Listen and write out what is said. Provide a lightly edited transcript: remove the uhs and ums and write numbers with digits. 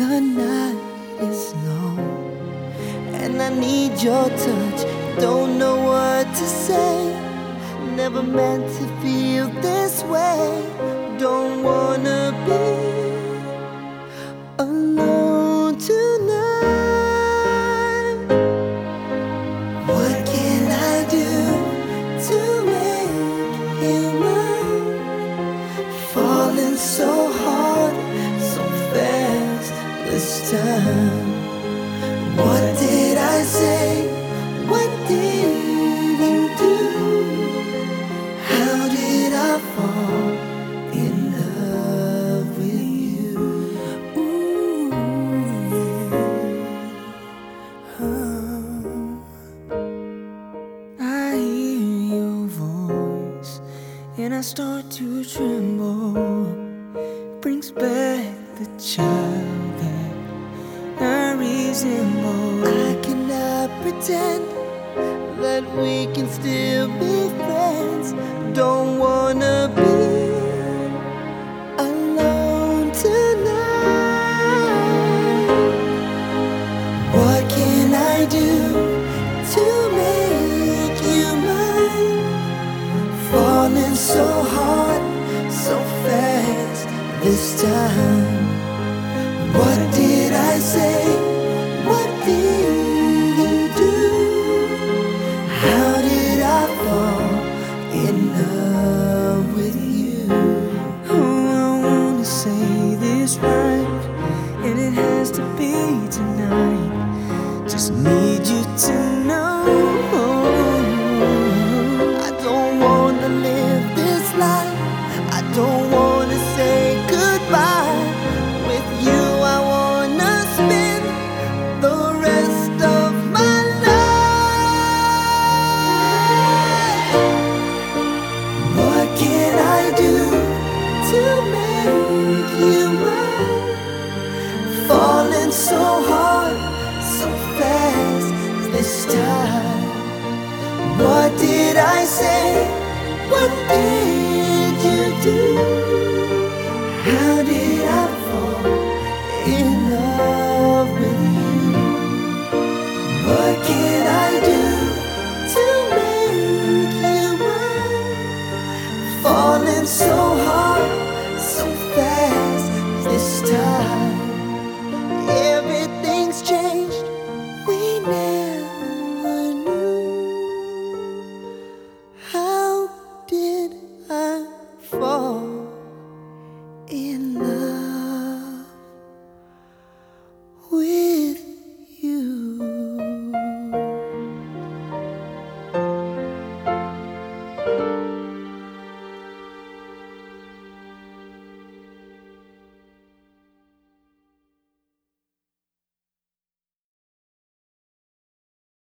The night is long and I need your touch. Don't know what to say. Never meant to feel this way. Don't wanna be alone tonight. What can I do to make you mine? Falling so hard, so fast this time. What did I say? What did you do? How did I fall in love with you? Ooh, yeah. I hear your voice and I start to tremble. Brings back the child that I resemble. I cannot pretend that we can still be friends. Don't wanna be alone tonight. What can I do to make you mine? Falling so hard, so fast this time. What did I say? What did you do? How did I fall in love with you? Oh, I wanna say this right, and it has to be tonight. Just need you to know I don't wanna live this life. I don't wanna say goodbye. With you I wanna spend the rest of my life. What can I do to make you mine? Falling so hard, so fast this time. What did I say? What did you do? How did